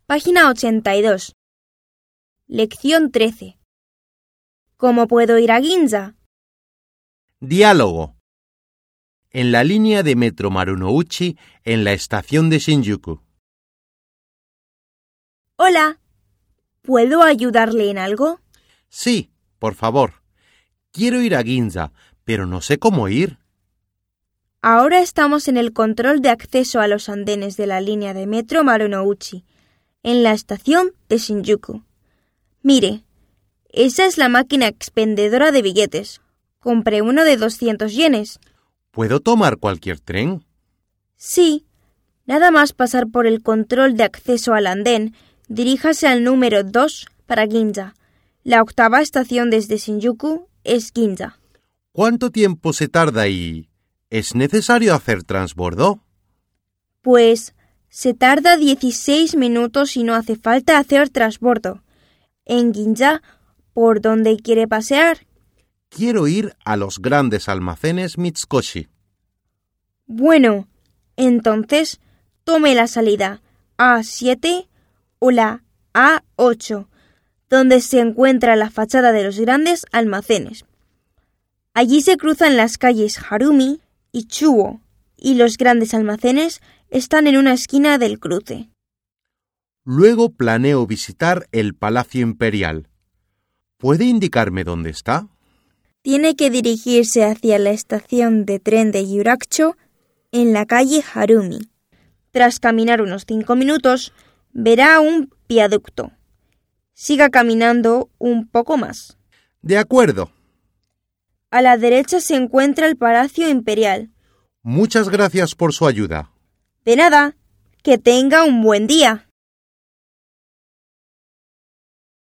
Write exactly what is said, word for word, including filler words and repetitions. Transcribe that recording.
Página ochenta y dos. Lección trece. ¿Cómo puedo ir a Ginza? Diálogo. En la línea de metro Marunouchi, en la estación de Shinjuku. Hola. ¿Puedo ayudarle en algo? Sí, por favor. Quiero ir a Ginza, pero no sé cómo ir. Ahora estamos en el control de acceso a los andenes de la línea de metro Marunouchi, en la estación de Shinjuku. Mire, esa es la máquina expendedora de billetes. Compré uno de doscientos yenes. ¿Puedo tomar cualquier tren? Sí, nada más pasar por el control de acceso al andén, diríjase al número dos para Ginza. La octava estación desde Shinjuku es Ginza. ¿Cuánto tiempo se tarda y es necesario hacer transbordo? Pues se tarda dieciséis minutos y no hace falta hacer transbordo. En Ginza, ¿por dónde quiere pasear? Quiero ir a los grandes almacenes Mitsukoshi. Bueno, entonces tome la salida A siete o la A ocho, donde se encuentra la fachada de los grandes almacenes. Allí se cruzan las calles Harumi y Chuo, y los grandes almacenes están en una esquina del cruce. Luego planeo visitar el Palacio Imperial. ¿Puede indicarme dónde está? Tiene que dirigirse hacia la estación de tren de Yurakucho en la calle Harumi. Tras caminar unos cinco minutos, verá un viaducto. Siga caminando un poco más. De acuerdo. A la derecha se encuentra el Palacio Imperial. Muchas gracias por su ayuda. De nada. Que tenga un buen día.